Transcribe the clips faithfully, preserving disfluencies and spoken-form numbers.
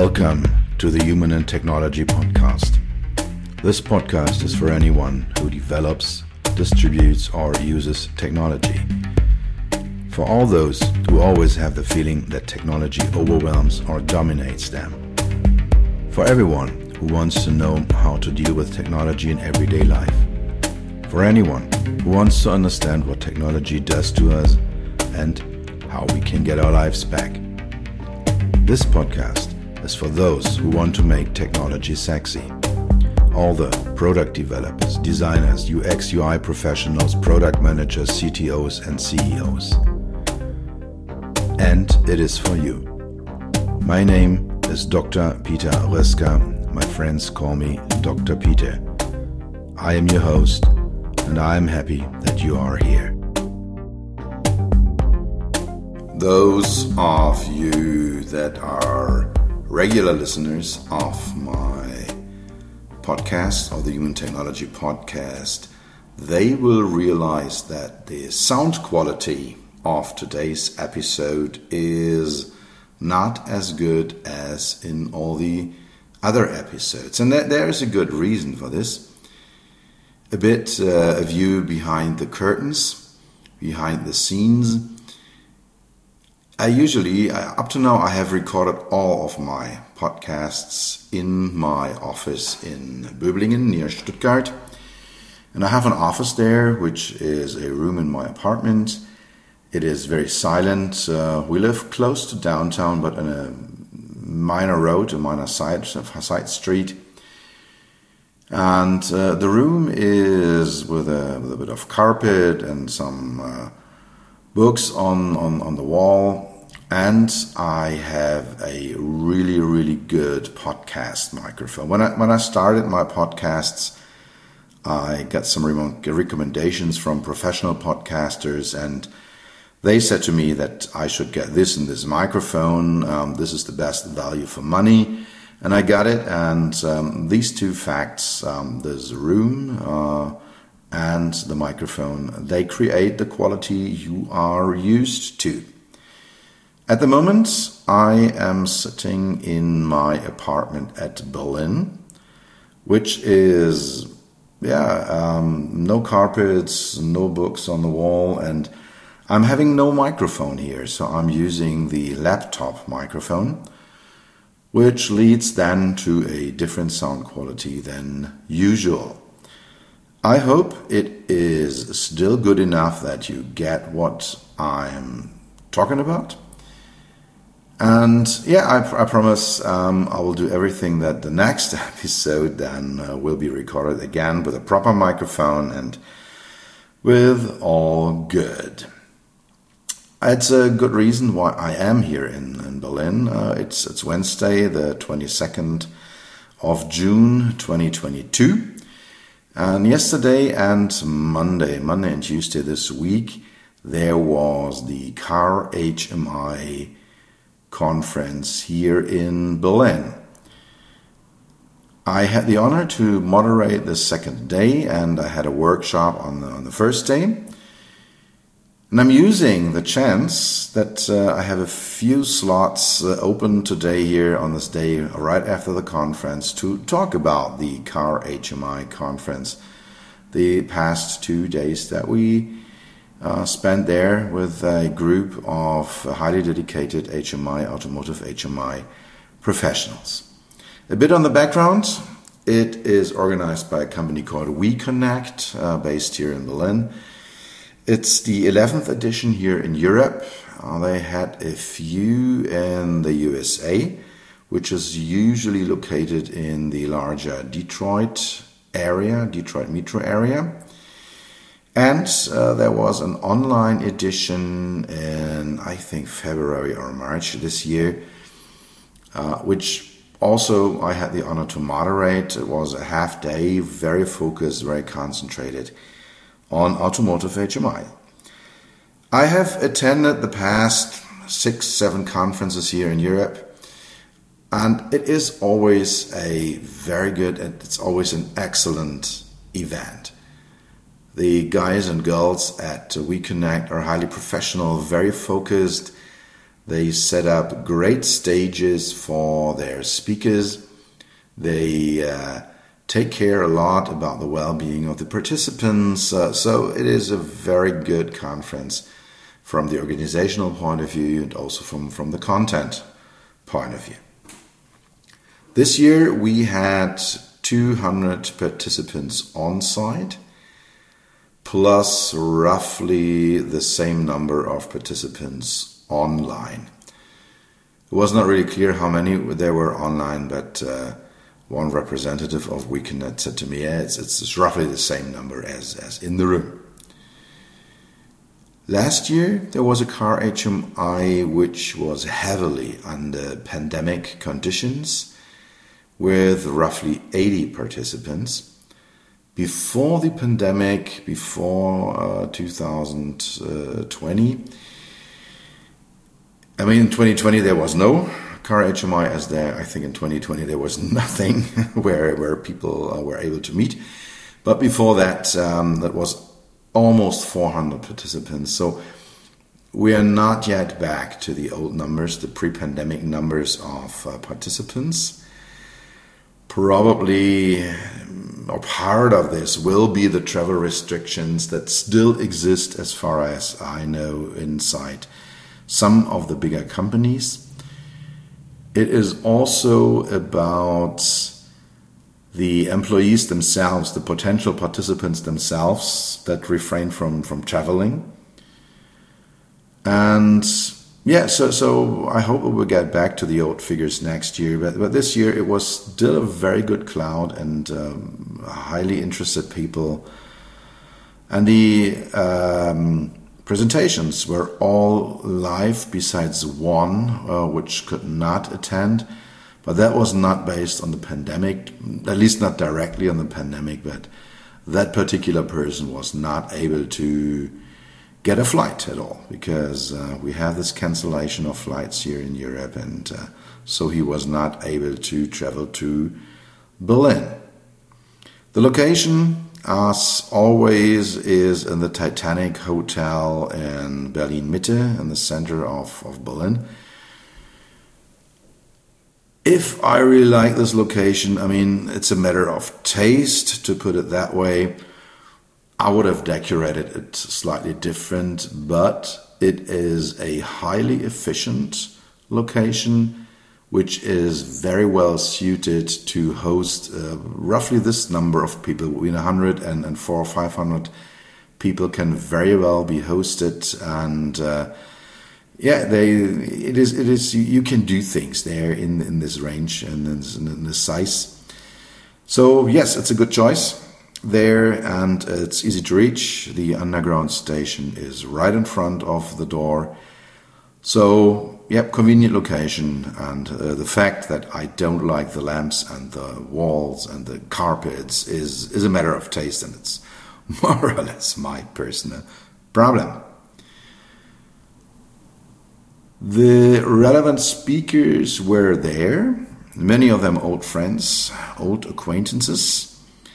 Welcome to the Human and Technology Podcast. This podcast is for anyone who develops, distributes, or uses technology. For all those who always have the feeling that technology overwhelms or dominates them. For everyone who wants to know how to deal with technology in everyday life. For anyone who wants to understand what technology does to us and how we can get our lives back. This podcast is for those who want to make technology sexy. All the product developers, designers, U X U I professionals, product managers, C T Os and C E Os. And it is for you. My name is Doctor Peter Röska. My friends call me Doctor Peter. I am your host, and I am happy that you are here. Those of you that are regular listeners of my podcast, or the Human Technology Podcast, they will realize that the sound quality of today's episode is not as good as in all the other episodes. And there is a good reason for this. A bit uh, a view behind the curtains, behind the scenes. I usually, up to now, I have recorded all of my podcasts in my office in Böblingen near Stuttgart. And I have an office there, which is a room in my apartment. It is very silent. Uh, we live close to downtown, but on a minor road, a minor side, side street. And uh, the room is with a, with a bit of carpet and some uh, books on, on, on the wall. And I have a really, really good podcast microphone. When I when I started my podcasts, I got some recommendations from professional podcasters, and they said to me that I should get this and this microphone. Um, this is the best value for money. And I got it. And um, these two facts, um, this room uh, and the microphone, they create the quality you are used to. At the moment, I am sitting in my apartment at Berlin, which is, yeah, um, no carpets, no books on the wall, and I'm having no microphone here, so I'm using the laptop microphone, which leads then to a different sound quality than usual. I hope it is still good enough that you get what I'm talking about. And yeah, I, I promise um, I will do everything that the next episode then uh, will be recorded again with a proper microphone and with all good. It's a good reason why I am here in, in Berlin. Uh, it's it's Wednesday, the twenty-second of June, twenty twenty-two. And yesterday and Monday, Monday and Tuesday this week, there was the Car H M I conference here in Berlin. I had the honor to moderate the second day, and I had a workshop on the, on the first day. And I'm using the chance that uh, I have a few slots uh, open today here on this day right after the conference to talk about the Car H M I conference, the past two days that we uh, spent there with a group of highly dedicated H M I, automotive H M I professionals. A bit on the background, it is organized by a company called WeConnect, uh, based here in Berlin. It's the eleventh edition here in Europe. Uh, they had a few in the U S A, which is usually located in the larger Detroit area, Detroit metro area. And uh, there was an online edition in, I think, February or March this year, uh, which also I had the honor to moderate. It was a half day, very focused, very concentrated on automotive H M I. I have attended the past six, seven conferences here in Europe, and it is always a very good, and it's always an excellent event. The guys and girls at WeConnect are highly professional, very focused, They set up great stages for their speakers. They uh, take care a lot about the well-being of the participants. Uh, so it is a very good conference from the organizational point of view and also from, from the content point of view. This year we had two hundred participants on site, plus roughly the same number of participants online. It was not really clear how many there were online, but uh, one representative of WeConnect said to me, yeah, it's, it's roughly the same number as, as in the room. Last year there was a car H M I which was heavily under pandemic conditions with roughly eighty participants. Before the pandemic, before uh, two thousand twenty, I mean in twenty twenty there was no car H M I, as there I think in twenty twenty there was nothing where where people uh, were able to meet. But before that, um, that was almost four hundred participants. So we are not yet back to the old numbers, the pre-pandemic numbers of uh, participants. Probably, or part of this will be the travel restrictions that still exist, as far as I know, inside some of the bigger companies. It is also about the employees themselves, the potential participants themselves that refrain from, from traveling. And yeah, so so I hope we will get back to the old figures next year. But, but this year it was still a very good crowd and um, highly interested people. And the um, presentations were all live besides one, uh, which could not attend. But that was not based on the pandemic, at least not directly on the pandemic, but that particular person was not able to get a flight at all, because uh, we have this cancellation of flights here in Europe, and uh, so he was not able to travel to Berlin. The location, as always, is in the Titanic Hotel in Berlin Mitte, in the center of, of Berlin. If I really like this location, I mean, it's a matter of taste, to put it that way. I would have decorated it slightly different, but it is a highly efficient location, which is very well suited to host uh, roughly this number of people. Between one hundred and, and four or five hundred people can very well be hosted, and uh, yeah, they it is it is you can do things there in in this range and in, in this size. So yes, it's a good choice there, and it's easy to reach. The underground station is right in front of the door. So, yep, convenient location, and uh, the fact that I don't like the lamps and the walls and the carpets is, is a matter of taste, and it's more or less my personal problem. The relevant speakers were there, many of them old friends, old acquaintances,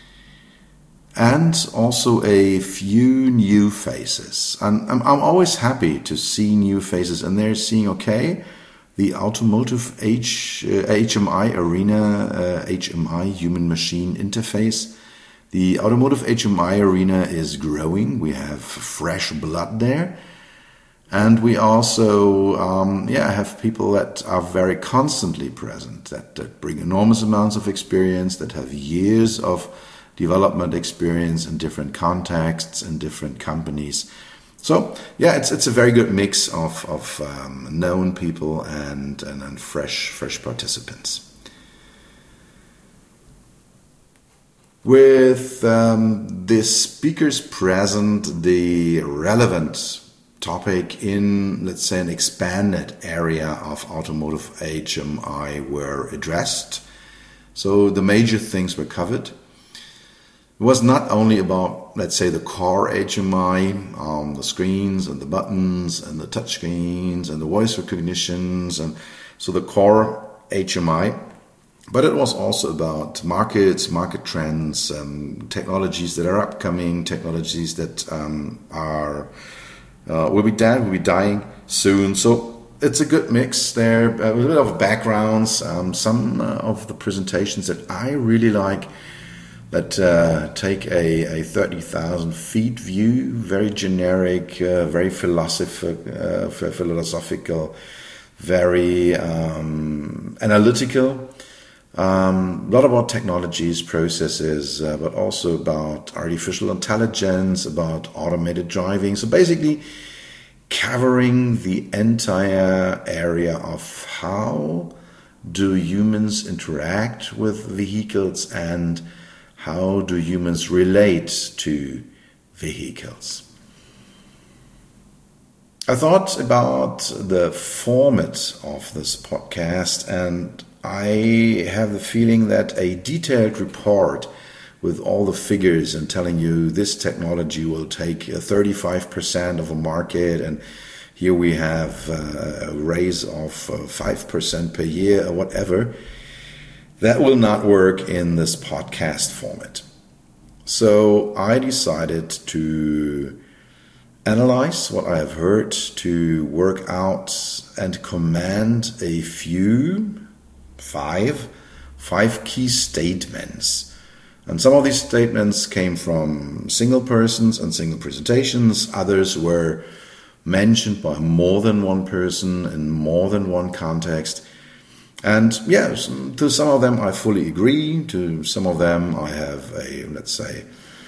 and also a few new faces. And I'm, I'm always happy to see new faces, and they're seeing, okay, the automotive H, uh, H M I arena, uh, H M I, human machine interface. The automotive H M I arena is growing. We have fresh blood there. And we also um, yeah, have people that are very constantly present, that, that bring enormous amounts of experience, that have years of development experience in different contexts and different companies. So yeah, it's it's a very good mix of of um, known people and, and and fresh fresh participants. With um, the speakers present, the relevant topic in, let's say, an expanded area of automotive H M I were addressed. So the major things were covered. It was not only about, let's say, the core H M I, um, the screens and the buttons and the touch screens and the voice recognitions, and so the core H M I, but it was also about markets, market trends, um, technologies that are upcoming, technologies that um, are uh, will be dead, will be dying soon. So it's a good mix there, a little bit of backgrounds, um, some uh, of the presentations that I really like that uh, take a, a thirty thousand feet view, very generic, uh, very philosoph- uh, philosophical, very um, analytical. Um, a lot about technologies, processes, uh, but also about artificial intelligence, about automated driving. So basically covering the entire area of how do humans interact with vehicles and how do humans relate to vehicles. I thought about the format of this podcast, and I have the feeling that a detailed report with all the figures and telling you this technology will take thirty-five percent of a market, and here we have a raise of five percent per year or whatever, that will not work in this podcast format. So I decided to analyze what I have heard, to work out and command a few, five, five key statements. And some of these statements came from single persons and single presentations. Others were mentioned by more than one person in more than one context. And yes, to some of them I fully agree. To some of them I have a, let's say,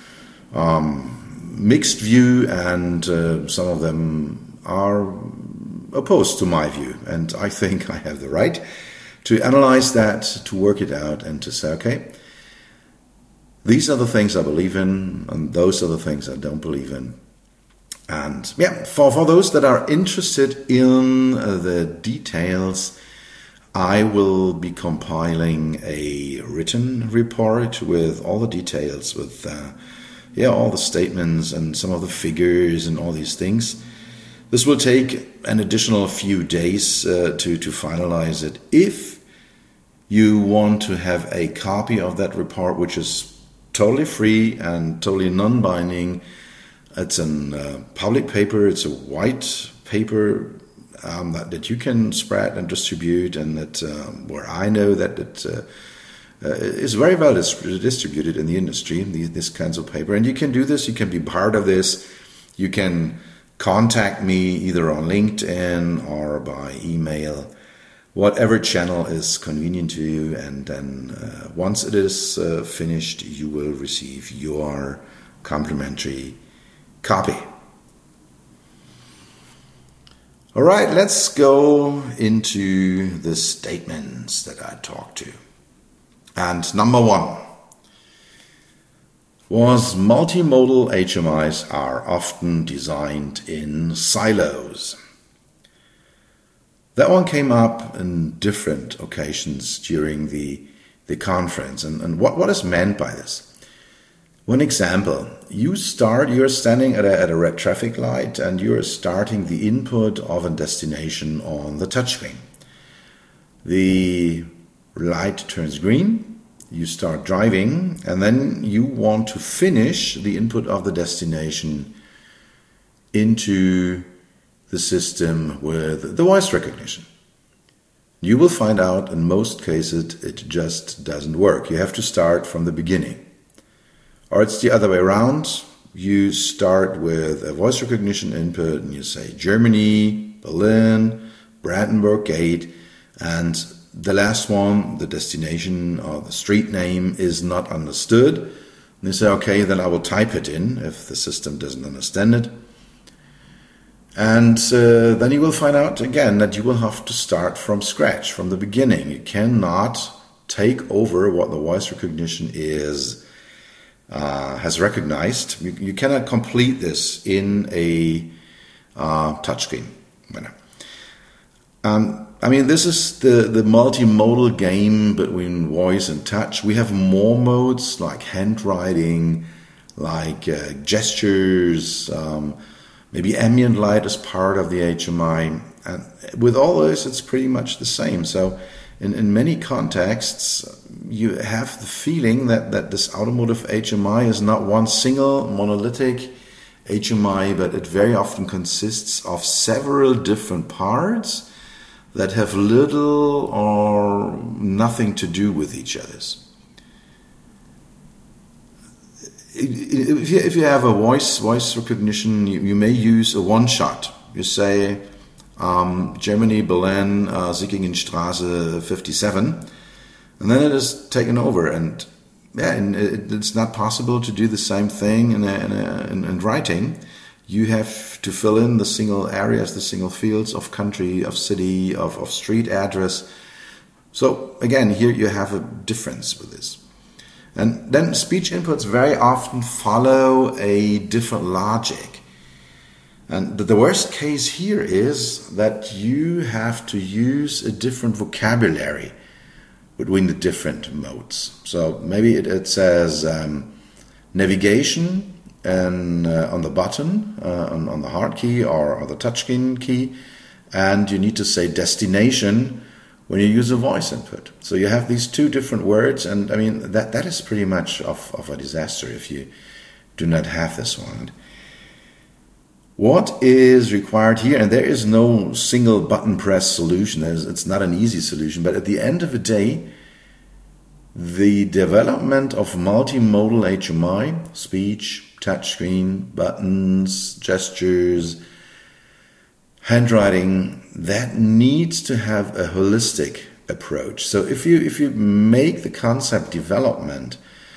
um, mixed view, and uh, some of them are opposed to my view. And I think I have the right to analyze that, to work it out, and to say, okay, these are the things I believe in, and those are the things I don't believe in. And yeah, for, for those that are interested in uh, the details, I will be compiling a written report with all the details, with uh, yeah, all the statements and some of the figures and all these things. This will take an additional few days uh, to, to finalize it. If you want to have a copy of that report, which is totally free and totally non-binding, it's a uh, public paper, it's a white paper um, that, that you can spread and distribute, and that um, where I know that it uh, uh, is very well dis- distributed in the industry, the, this kinds of paper. And you can do this, you can be part of this, you can contact me either on LinkedIn or by email, whatever channel is convenient to you, and then uh, once it is uh, finished, you will receive your complimentary copy. All right, let's go into the statements that I talked to. And number one was multimodal H M Is are often designed in silos. That one came up in different occasions during the, the conference. And, and what, what is meant by this? One example, you start, you're standing at a, at a red traffic light, and you're starting the input of a destination on the touchscreen. The light turns green, you start driving, and then you want to finish the input of the destination into the system with the voice recognition. You will find out in most cases it just doesn't work. You have to start from the beginning. Or it's the other way around. You start with a voice recognition input and you say Germany, Berlin, Brandenburg Gate, and the last one, the destination or the street name, is not understood. And you say, okay, then I will type it in if the system doesn't understand it. And uh, then you will find out again that you will have to start from scratch, from the beginning. You cannot take over what the voice recognition is uh, has recognized. You, you cannot complete this in a uh, touchscreen manner. Um, I mean, this is the, the multimodal game between voice and touch. We have more modes like handwriting, like uh, gestures, um, maybe ambient light as part of the H M I. And with all this, it's pretty much the same. So in, in many contexts, you have the feeling that, that this automotive H M I is not one single monolithic H M I, but it very often consists of several different parts that have little or nothing to do with each other's. If you, if you have a voice voice recognition, you, you may use a one shot. You say um, Germany, Berlin, uh, Sickingenstraße fifty-seven, and then it is taken over. And yeah, and it, it's not possible to do the same thing in, a, in, a, in, in writing. You have to fill in the single areas, the single fields of country, of city, of, of street address. So again, here you have a difference with this. And then speech inputs very often follow a different logic. And the worst case here is that you have to use a different vocabulary between the different modes. So maybe it, it says um, navigation and uh, on the button, uh, on, on the hard key or, or the touchscreen key, and you need to say destination when you use a voice input. So you have these two different words, and I mean that that is pretty much of, of a disaster if you do not have this one. What is required here, and there is no single button press solution, it's not an easy solution, but at the end of the day, the development of multimodal H M I, speech, touchscreen, buttons, gestures, handwriting, that needs to have a holistic approach. So if you if you make the concept development,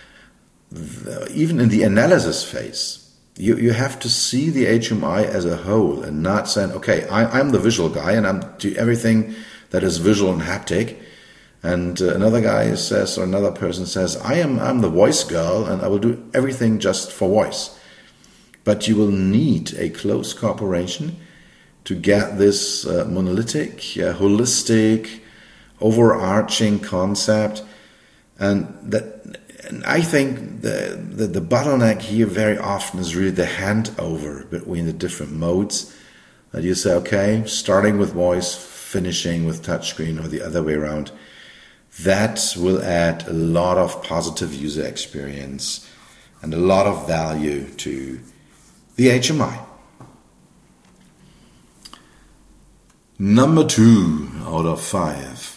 the, even in the analysis phase, you, you have to see the H M I as a whole and not saying, okay, I, I'm the visual guy and I'm do everything that is visual and haptic. And uh, another guy says, or another person says, I am I'm the voice girl and I will do everything just for voice. But you will need a close cooperation to get this uh, monolithic, uh, holistic, overarching concept. And that, and I think the, the the bottleneck here very often is really the handover between the different modes. That you say, okay, starting with voice, finishing with touchscreen, or the other way around. That will add a lot of positive user experience and a lot of value to the H M I. Number two out of five.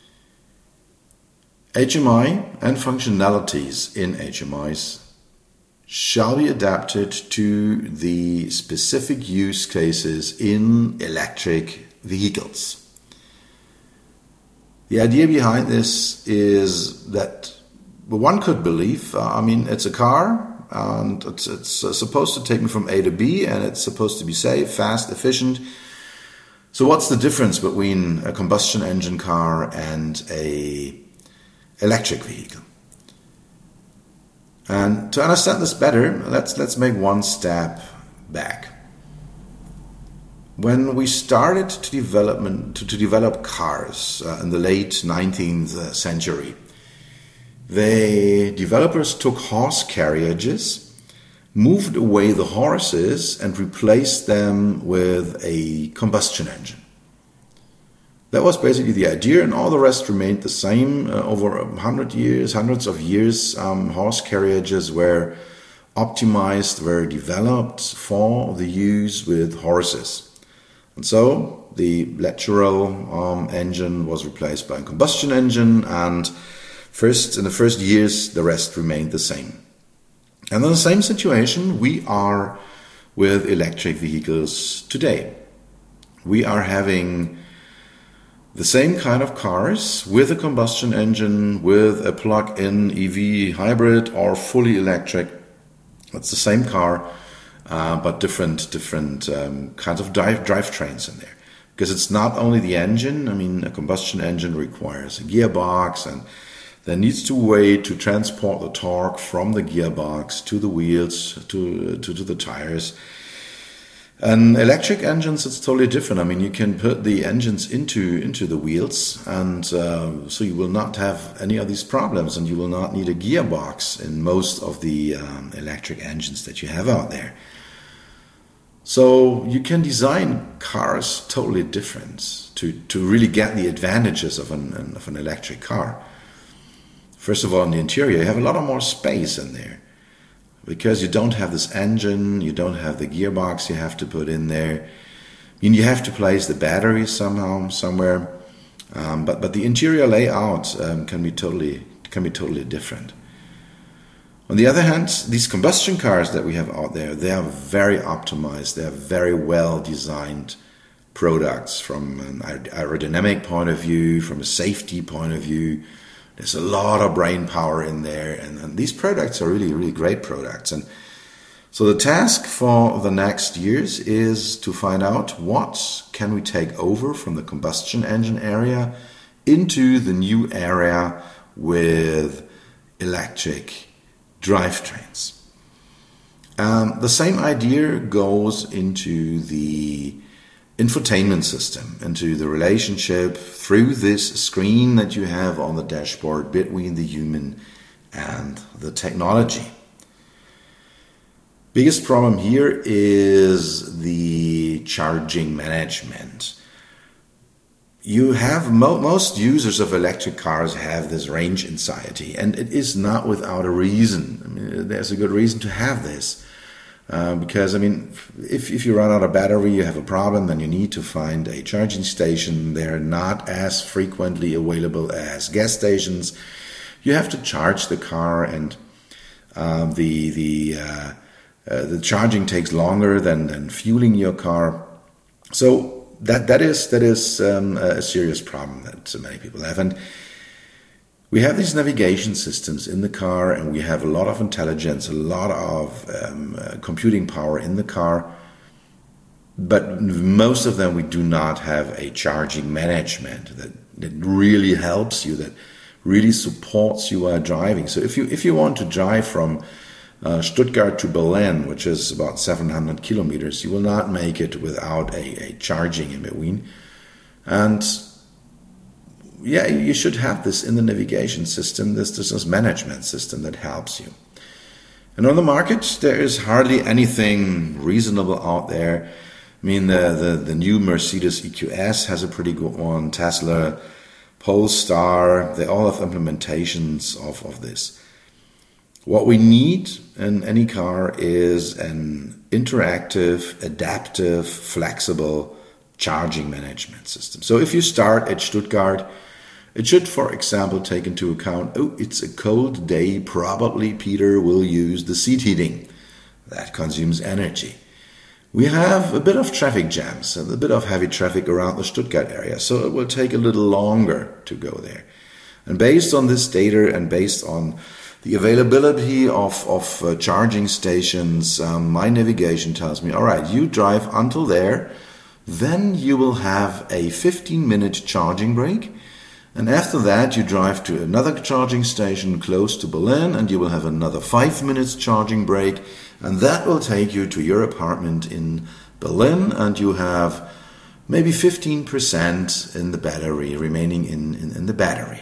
H M I and functionalities in H M Is shall be adapted to the specific use cases in electric vehicles. The idea behind this is that one could believe, uh, I mean, it's a car and it's, it's uh, supposed to take me from A to B and it's supposed to be safe, fast, efficient. So what's the difference between a combustion engine car and a electric vehicle? And to understand this better, let's let's make one step back. When we started to development to, to develop cars uh, in the late nineteenth century, the developers took horse carriages, moved away the horses, and replaced them with a combustion engine. That was basically the idea, and all the rest remained the same. Uh, over a hundred years, hundreds of years, um, horse carriages were optimized, were developed for the use with horses. And so the lateral um, engine was replaced by a combustion engine, and first in the first years, the rest remained the same. And in the same situation, we are with electric vehicles today. We are having the same kind of cars with a combustion engine, with a plug-in E V hybrid or fully electric. It's the same car, uh, but different different um, kinds of drive drivetrains in there. Because it's not only the engine. I mean, a combustion engine requires a gearbox, and there needs to way to transport the torque from the gearbox to the wheels, to to, to the tires. And electric engines, it's totally different. I mean, you can put the engines into into the wheels, and uh, so you will not have any of these problems, and you will not need a gearbox in most of the um, electric engines that you have out there. So you can design cars totally different to, to really get the advantages of an, of an electric car. First of all, in the interior, you have a lot of more space in there. Because you don't have this engine, you don't have the gearbox you have to put in there. mean, you have to place the battery somehow, somewhere, um, but but the interior layout um, can be totally can be totally different. On the other hand, these combustion cars that we have out there, they are very optimized. They are very well designed products from an aerodynamic point of view, from a safety point of view. There's a lot of brain power in there, and, and these products are really, really great products. And so the task for the next years is to find out what can we take over from the combustion engine area into the new area with electric drivetrains. Um, the same idea goes into the infotainment system, into the relationship through this screen that you have on the dashboard between the human and the technology. Biggest problem here is the charging management. You have mo- most users of electric cars have this range anxiety, and it is not without a reason. I mean, there's a good reason to have this, uh, because I mean, if if you run out of battery, you have a problem, then you need to find a charging station. They're not as frequently available as gas stations. You have to charge the car, and um, the the uh, uh, the charging takes longer than than fueling your car. So. That that is that is um, a serious problem that many people have, and we have these navigation systems in the car, and we have a lot of intelligence, a lot of um, uh, computing power in the car, but most of them we do not have a charging management that that really helps you, that really supports you while driving. So if you if you want to drive from Uh, Stuttgart to Berlin, which is about seven hundred kilometers, you will not make it without a, a charging in between. And yeah, you should have this in the navigation system, this, this, this management system that helps you. And on the market, there is hardly anything reasonable out there. I mean, the, the, the new Mercedes E Q S has a pretty good one, Tesla, Polestar, they all have implementations of, of this. What we need in any car is an interactive, adaptive, flexible charging management system. So if you start at Stuttgart, it should, for example, take into account, oh, it's a cold day, probably Peter will use the seat heating. That consumes energy. We have a bit of traffic jams, a bit of heavy traffic around the Stuttgart area, so it will take a little longer to go there. And based on this data and based on the availability of, of uh, charging stations, um, my navigation tells me, all right, you drive until there, then you will have a fifteen minute charging break. And after that, you drive to another charging station close to Berlin, and you will have another five minutes charging break. And that will take you to your apartment in Berlin, and you have maybe fifteen percent in the battery, remaining in, in, in the battery.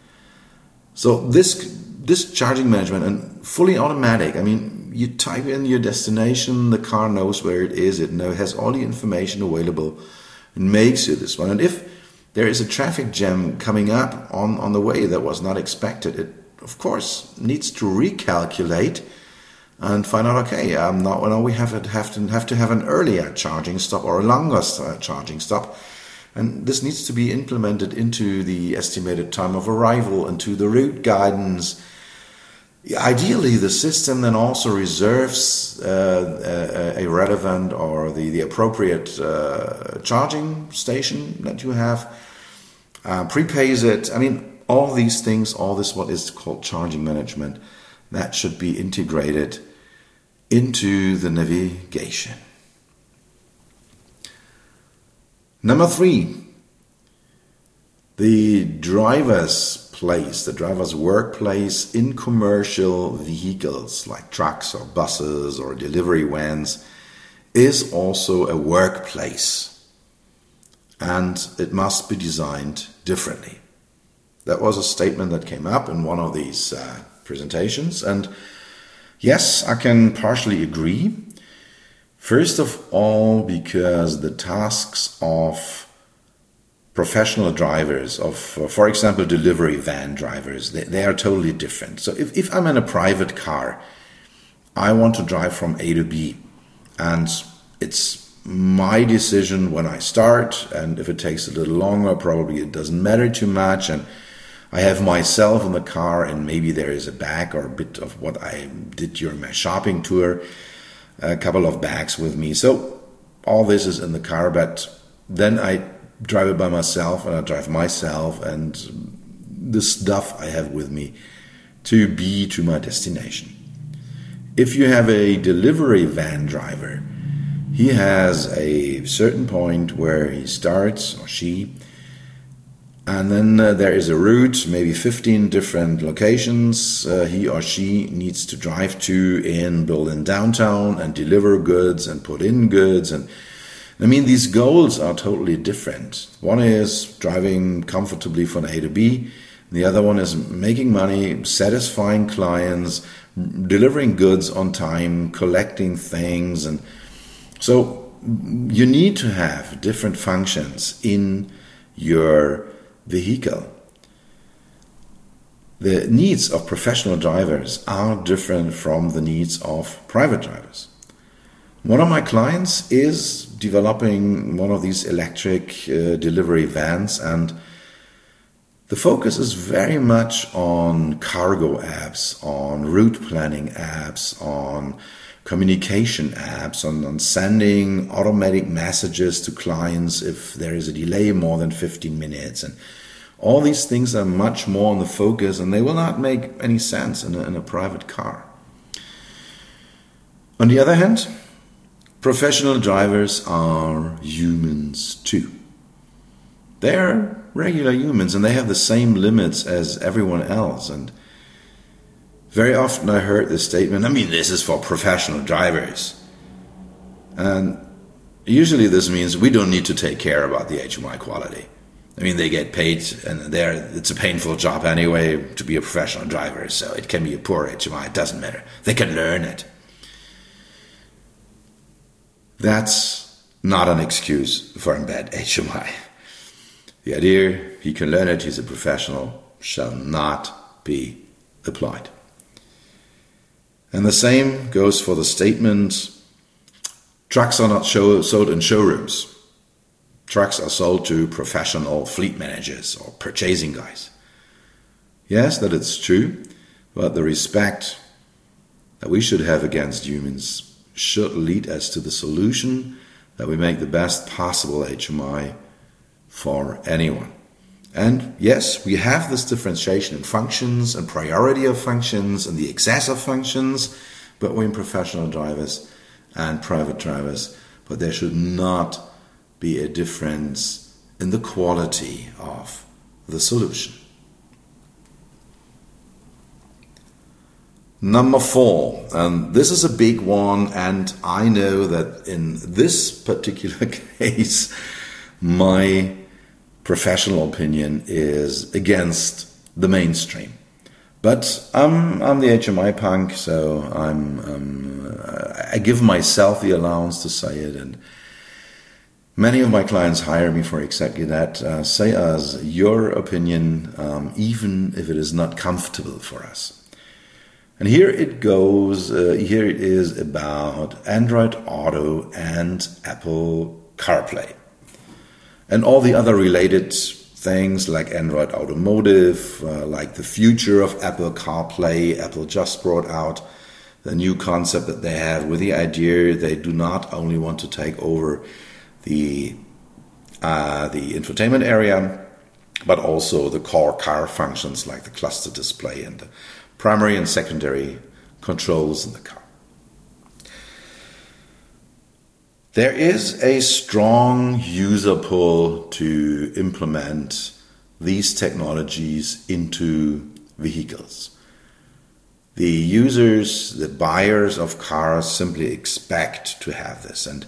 So this This charging management, and fully automatic, I mean, you type in your destination, the car knows where it is, it know, has all the information available, and makes you this one. And if there is a traffic jam coming up on, on the way that was not expected, it, of course, needs to recalculate and find out, okay, um, now, now we have to, have, to, have to have an earlier charging stop or a longer charging stop. And this needs to be implemented into the estimated time of arrival, into the route guidance. Ideally, the system then also reserves uh, a, a relevant or the, the appropriate uh, charging station that you have, uh, prepays it. I mean, all these things, all this what is called charging management, that should be integrated into the navigation. Number three, the driver's place, the driver's workplace in commercial vehicles like trucks or buses or delivery vans is also a workplace, and it must be designed differently. That was a statement that came up in one of these uh, presentations, and yes, I can partially agree. First of all, because the tasks of professional drivers, of, uh, for example, delivery van drivers, they, they are totally different. So if, if I'm in a private car, I want to drive from A to B, and it's my decision when I start, and if it takes a little longer, probably it doesn't matter too much. And I have myself in the car, and maybe there is a bag or a bit of what I did during my shopping tour, a couple of bags with me. So all this is in the car, but then I drive it by myself, and I drive myself and the stuff I have with me to be to my destination. If you have a delivery van driver, he has a certain point where he starts, or she, and then uh, there is a route, maybe fifteen different locations uh, he or she needs to drive to in Berlin downtown and deliver goods and put in goods. And I mean, these goals are totally different. One is driving comfortably from A to B. The other one is making money, satisfying clients, delivering goods on time, collecting things. And so you need to have different functions in your vehicle. The needs of professional drivers are different from the needs of private drivers. One of my clients is developing one of these electric uh, delivery vans, and the focus is very much on cargo apps, on route planning apps, on communication apps, on, on sending automatic messages to clients if there is a delay more than fifteen minutes. And all these things are much more on the focus, and they will not make any sense in a, in a private car. On the other hand, professional drivers are humans too. They're regular humans, and they have the same limits as everyone else. And very often I heard this statement, I mean, this is for professional drivers. And usually this means we don't need to take care about the H M I quality. I mean, they get paid, and they're, it's a painful job anyway to be a professional driver, so it can be a poor H M I, it doesn't matter. They can learn it. That's not an excuse for a bad H M I. The idea, he can learn it, he's a professional, shall not be applied. And the same goes for the statement, trucks are not show, sold in showrooms. Trucks are sold to professional fleet managers or purchasing guys. Yes, that is true, but the respect that we should have against humans should lead us to the solution that we make the best possible H M I for anyone. And yes, we have this differentiation in functions and priority of functions and the excess of functions between professional drivers and private drivers, but there should not be a difference in the quality of the solution. Number four, and this is a big one, and I know that in this particular case, my professional opinion is against the mainstream. But I'm, I'm the H M I punk, so I'm, um, I give myself the allowance to say it, and many of my clients hire me for exactly that. Uh, say us your opinion, um, even if it is not comfortable for us. And here it goes, uh, here it is about Android Auto and Apple CarPlay. And all the other related things like Android Automotive, uh, like the future of Apple CarPlay. Apple just brought out the new concept that they have with the idea they do not only want to take over the uh, the infotainment area, but also the core car functions like the cluster display and the primary and secondary controls in the car. There is a strong user pull to implement these technologies into vehicles. The users, the buyers of cars simply expect to have this. And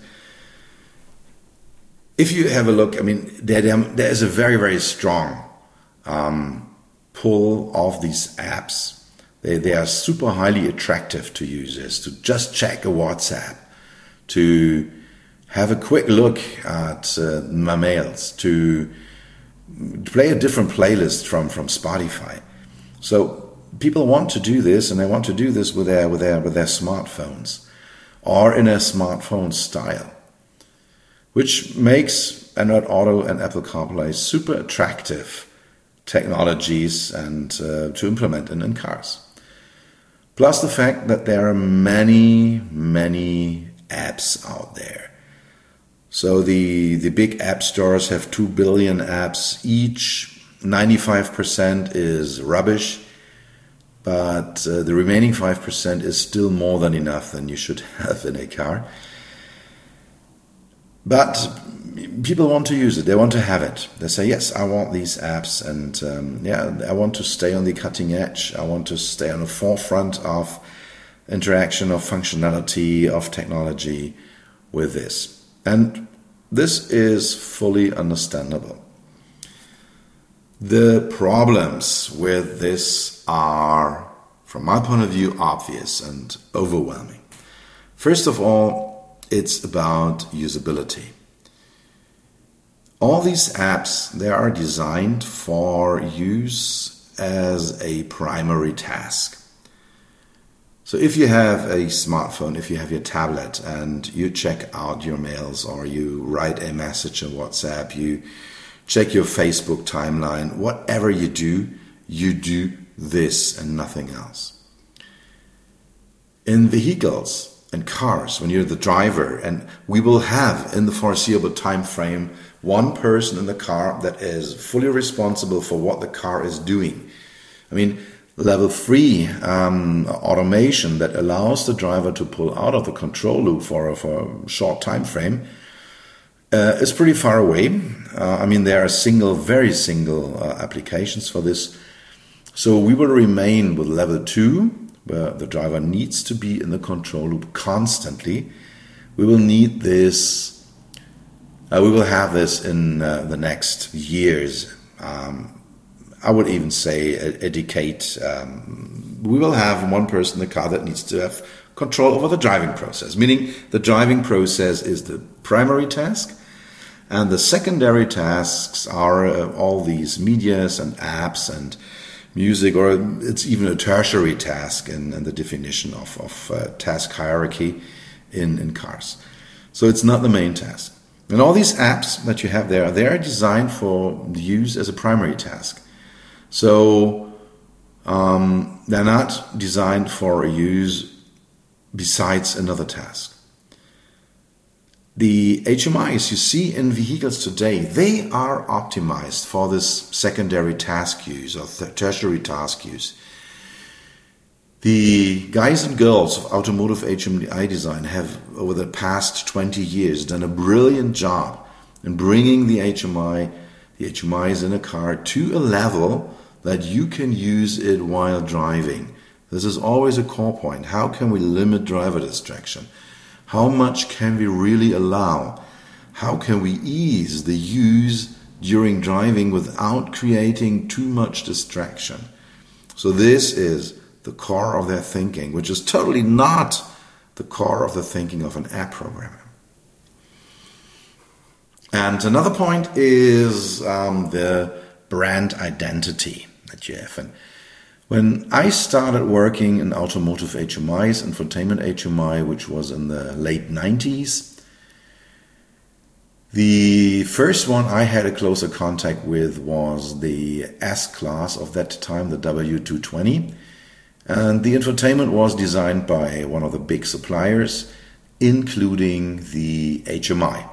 if you have a look, I mean, there, there is a very, very strong um, pull of these apps. They, they are super highly attractive to users to just check a WhatsApp, to have a quick look at uh, my mails, to play a different playlist from, from Spotify. So people want to do this, and they want to do this with their with their with their smartphones or in a smartphone style. which makes Android Auto and Apple CarPlay super attractive technologies and uh, to implement in, in cars. Plus the fact that there are many, many apps out there. So the, the big app stores have two billion apps each. ninety-five percent is rubbish, but uh, the remaining five percent is still more than enough than you should have in a car. But people want to use it. They want to have it. They say, yes, I want these apps, and um, yeah, I want to stay on the cutting edge. I want to stay on the forefront of interaction, of functionality, of technology with this. And this is fully understandable. The problems with this are, from my point of view, obvious and overwhelming. First of all, it's about usability. All these apps, they are designed for use as a primary task. So if you have a smartphone, if you have your tablet and you check out your mails or you write a message on WhatsApp, you check your Facebook timeline, whatever you do, you do this and nothing else. In vehicles and cars, when you're the driver, and we will have in the foreseeable time frame one person in the car that is fully responsible for what the car is doing. I mean, level three um, automation that allows the driver to pull out of the control loop for, for a short time frame Uh, it's pretty far away. Uh, I mean, there are single, very single uh, applications for this. So we will remain with level two, where the driver needs to be in the control loop constantly. We will need this, uh, we will have this in uh, the next years. Um, I would even say a, a decade. Um, we will have one person in the car that needs to have control over the driving process, meaning the driving process is the primary task, and the secondary tasks are uh, all these medias and apps and music, or it's even a tertiary task in, in the definition of, of uh, task hierarchy in, in cars. So it's not the main task. And all these apps that you have there, they are designed for use as a primary task. So um, they're not designed for use besides another task. The H M Is you see in vehicles today, they are optimized for this secondary task use or tertiary task use. The guys and girls of automotive H M I design have, over the past twenty years, done a brilliant job in bringing the H M I, the H M Is in a car to a level that you can use it while driving. This is always a core point. How can we limit driver distraction? How much can we really allow? How can we ease the use during driving without creating too much distraction? So this is the core of their thinking, which is totally not the core of the thinking of an app programmer. And another point is um, the brand identity that you have. And when I started working in automotive H M Is, infotainment H M I, which was in the late nineties, the first one I had a closer contact with was the S-Class of that time, the W two twenty. And the infotainment was designed by one of the big suppliers, including the H M I.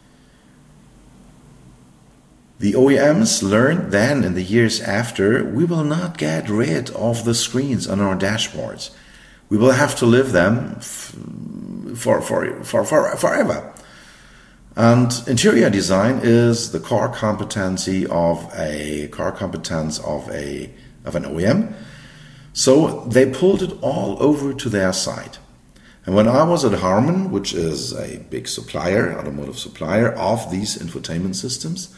The O E Ms learned then, in the years after, we will not get rid of the screens on our dashboards. We will have to live them for, for, for, for forever. And interior design is the core competency of a core competence of a of an O E M. So they pulled it all over to their side. And when I was at Harman, which is a big supplier, automotive supplier of these infotainment systems,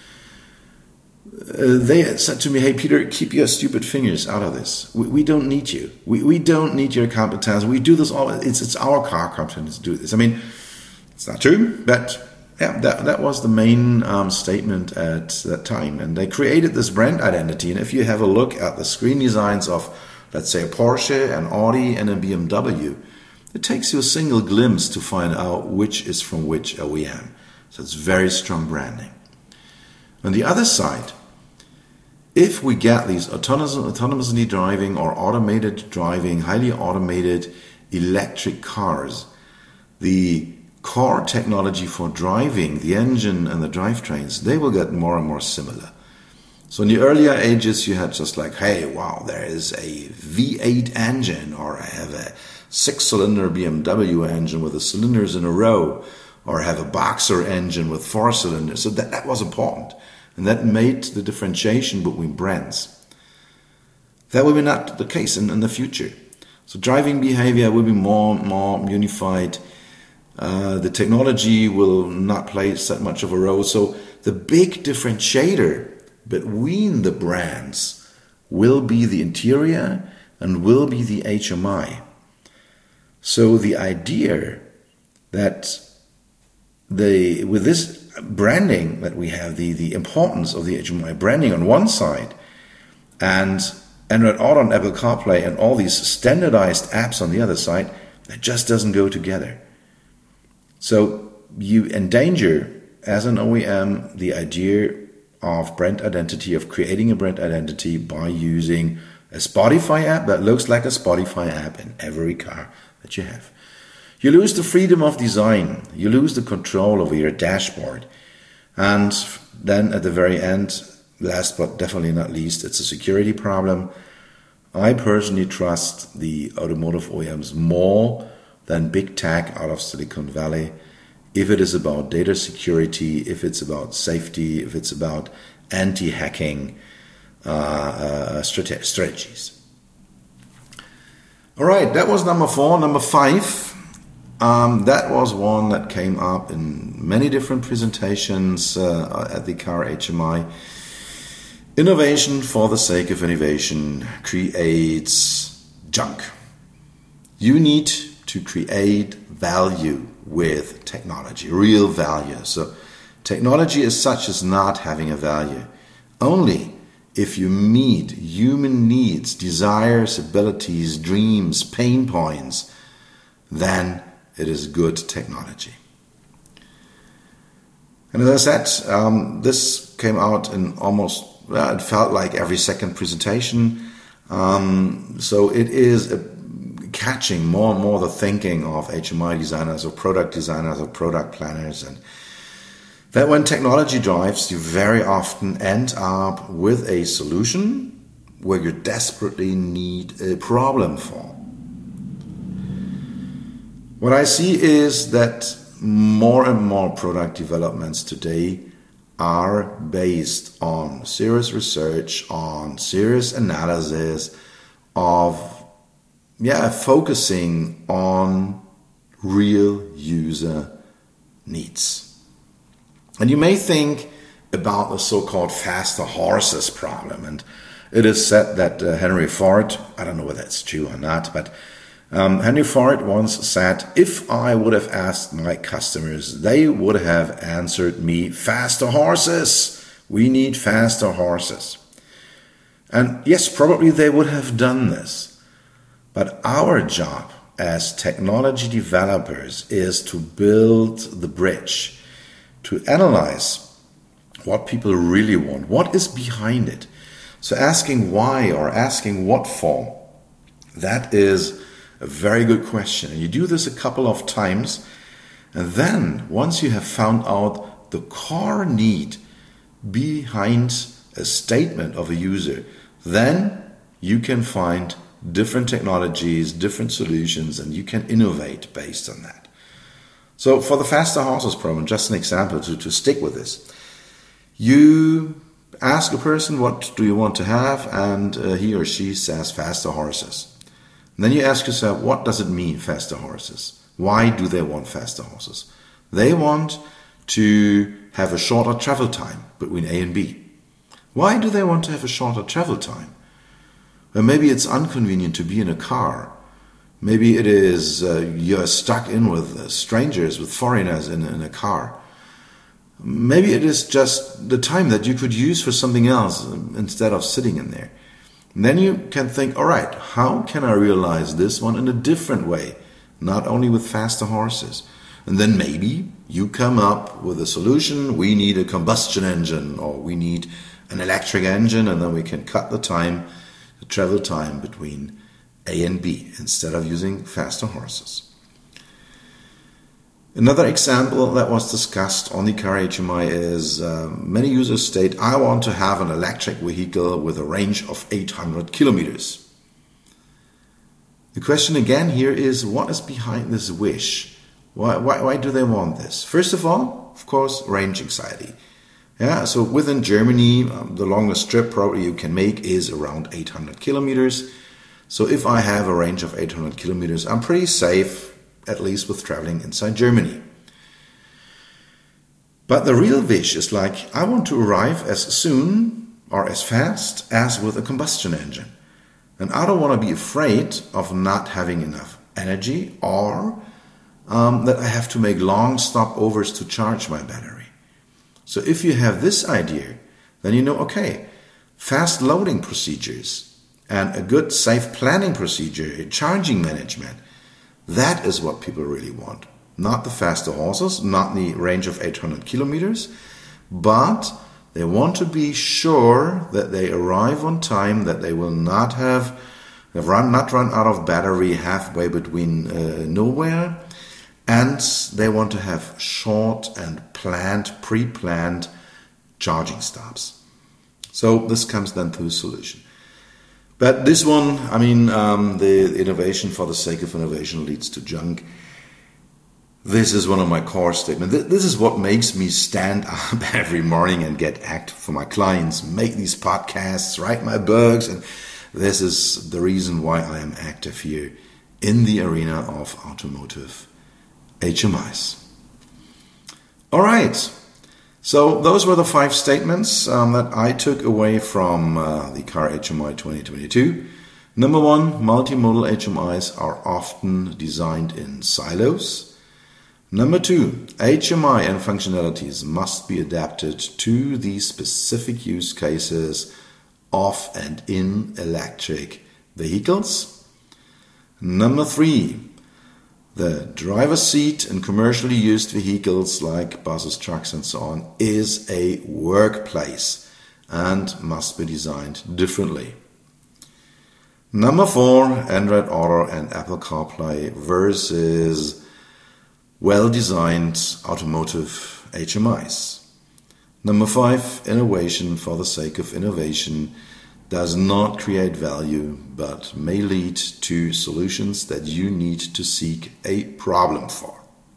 Uh, they said to me, hey, Peter, keep your stupid fingers out of this. We, we don't need you. We, we don't need your competence. We do this all. It's, it's our car competence to do this. I mean, it's not true, but yeah, that, that was the main um, statement at that time. And they created this brand identity. And if you have a look at the screen designs of, let's say, a Porsche, an Audi, and a B M W, it takes you a single glimpse to find out which is from which O E M. So it's very strong branding. On the other side, if we get these autonomous, autonomously driving or automated driving, highly automated electric cars, the core technology for driving, the engine and the drivetrains, they will get more and more similar. So in the earlier ages, you had just like, hey, wow, there is a V eight engine, or I have a six-cylinder B M W engine with the cylinders in a row, or I have a Boxer engine with four cylinders. So that, that was important. And that made the differentiation between brands. That will be not the case in, in the future. So driving behavior will be more more unified. Uh, the technology will not play that much of a role. So the big differentiator between the brands will be the interior and will be the H M I. So the idea that the with this branding that we have, the, the importance of the H M I branding on one side, and Android Auto and Apple CarPlay and all these standardized apps on the other side, that just doesn't go together. So you endanger, as an O E M, the idea of brand identity, of creating a brand identity by using a Spotify app that looks like a Spotify app in every car that you have. You lose the freedom of design. You lose the control over your dashboard. And then at the very end, last but definitely not least, it's a security problem. I personally trust the automotive O E Ms more than big tech out of Silicon Valley if it is about data security, if it's about safety, if it's about anti-hacking uh, uh, strate- strategies. All right, that was number four. Number five, um, that was one that came up in many different presentations uh, at the Car H M I. Innovation for the sake of innovation creates junk. You need to create value with technology, real value. So technology as such is not having a value. Only if you meet human needs, desires, abilities, dreams, pain points, then it is good technology. And as I said, um, this came out in almost, well, it felt like every second presentation. Um, so it is a catching more and more the thinking of H M I designers or product designers or product planners, and that when technology drives, you very often end up with a solution where you desperately need a problem for. What I see is that more and more product developments today are based on serious research, on serious analysis of Yeah, focusing on real user needs. And you may think about the so-called faster horses problem. And it is said that uh, Henry Ford, I don't know whether that's true or not, but um, Henry Ford once said, if I would have asked my customers, they would have answered me, faster horses. We need faster horses. And yes, probably they would have done this. But our job as technology developers is to build the bridge, to analyze what people really want, what is behind it. So asking why or asking what for, that is a very good question. And you do this a couple of times, and then once you have found out the core need behind a statement of a user, then you can find different technologies, different solutions, and you can innovate based on that. So for the faster horses problem, just an example to, to stick with this. You ask a person, what do you want to have? And uh, he or she says faster horses. And then you ask yourself, what does it mean, faster horses? Why do they want faster horses? They want to have a shorter travel time between A and B. Why do they want to have a shorter travel time? Well, maybe it's inconvenient to be in a car. Maybe it is uh, you're stuck in with uh, strangers, with foreigners in, in a car. Maybe it is just the time that you could use for something else instead of sitting in there. And then you can think, all right, how can I realize this one in a different way? Not only with faster horses. And then maybe you come up with a solution. We need a combustion engine, or we need an electric engine, and then we can cut the time, the travel time between A and B instead of using faster horses. Another example that was discussed on the Car H M I is uh, many users state, I want to have an electric vehicle with a range of eight hundred kilometers. The question again here is, what is behind this wish? Why, why, why do they want this? First of all, of course, range anxiety. Yeah, so within Germany, um, the longest trip probably you can make is around eight hundred kilometers. So if I have a range of eight hundred kilometers, I'm pretty safe, at least with traveling inside Germany. But the real wish is like, I want to arrive as soon or as fast as with a combustion engine. And I don't want to be afraid of not having enough energy, or um, that I have to make long stopovers to charge my battery. So if you have this idea, then you know, okay, fast loading procedures and a good safe planning procedure, charging management, that is what people really want. Not the faster horses, not the range of eight hundred kilometers, but they want to be sure that they arrive on time, that they will not have, have run, not run out of battery halfway between uh, nowhere, and they want to have short and planned, pre-planned charging stops. So this comes then to a solution. But this one, I mean, um, the innovation for the sake of innovation leads to junk. This is one of my core statements. This is what makes me stand up every morning and get active for my clients, make these podcasts, write my books, and this is the reason why I am active here in the arena of automotive H M Is. All right. So those were the five statements um, that I took away from uh, the Car H M I twenty twenty-two. Number one, multimodal H M Is are often designed in silos. Number two, H M I and functionalities must be adapted to the specific use cases of and in electric vehicles. Number three, the driver's seat in commercially used vehicles like buses, trucks, and so on is a workplace and must be designed differently. Number four, Android Auto and Apple CarPlay versus well-designed automotive H M Is. Number five, innovation for the sake of innovation does not create value, but may lead to solutions that you need to seek a problem for.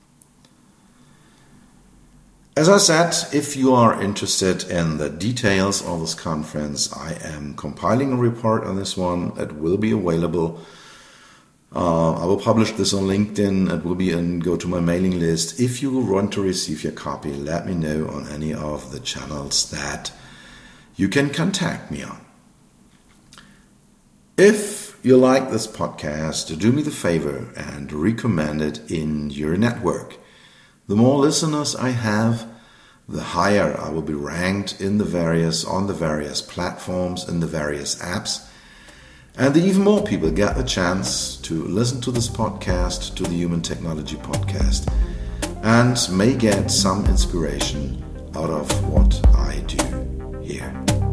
As I said, if you are interested in the details of this conference, I am compiling a report on this one. It will be available. Uh, I will publish this on LinkedIn. It will be in, go to my mailing list. If you want to receive your copy, let me know on any of the channels that you can contact me on. If you like this podcast, do me the favor and recommend it in your network. The more listeners I have, the higher I will be ranked in the various on the various platforms, in the various apps. And even more people get the chance to listen to this podcast, to the Human Technology Podcast, and may get some inspiration out of what I do here.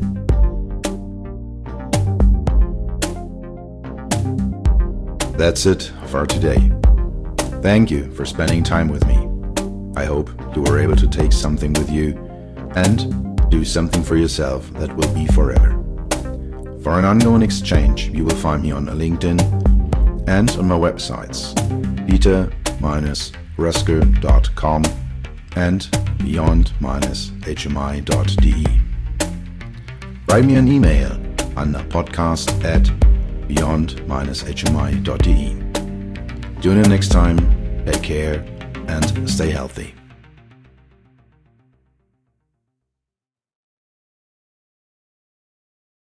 That's it for today. Thank you for spending time with me. I hope you were able to take something with you and do something for yourself that will be forever. For an ongoing exchange, you will find me on LinkedIn and on my websites peter dash rösker dot com and beyond dash h m i dot d e. Write me an email on podcast at beyond dash h m i dot d e. Tune in next time, take care, and stay healthy.